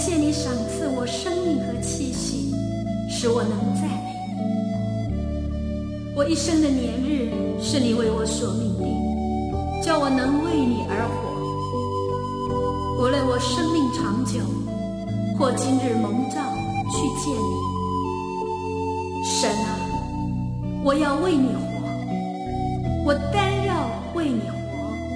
谢你赏赐我生命和气息，使我能赞美你。我一生的年日是你为我所命定，叫我能为你而活。无论我生命长久，或今日蒙召去见你，神啊，我要为你活，我单要为你活。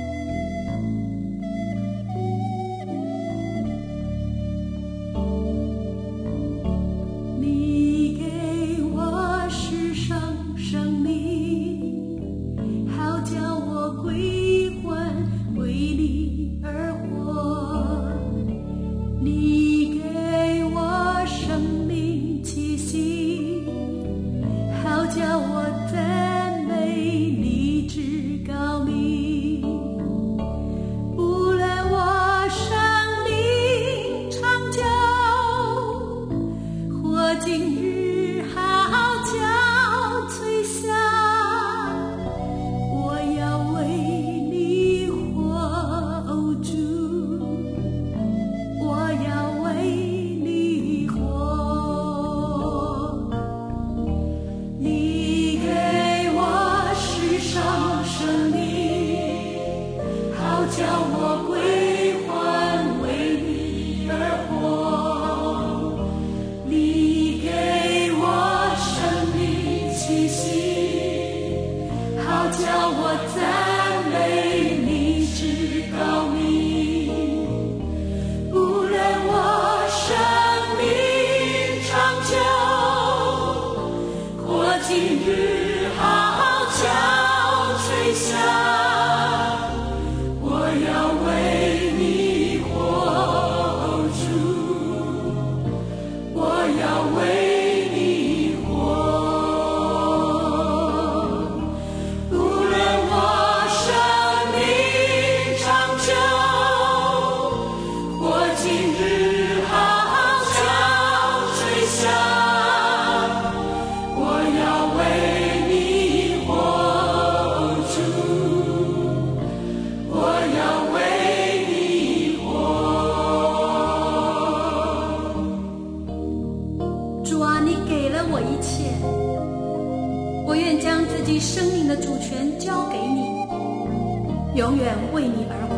你给我世上生命，好叫我归还为你而活。你给我生命气息，好叫我赞美你至高名。无论我生命长久，或今日号角吹响，我要为你活，哦主，我要为你活。你给我世上生命，好叫我归还为你而活。你给我生命气息，好叫我赞美你至高名。无论我生命长久，或今日号角吹响，我要为你活，主，我要为你活。无论我生命长久，或今日号角吹响，我要为你活，主，我要为你活。主啊，你给了我一切，我愿将自己生命的主权交给你，永远为你而活。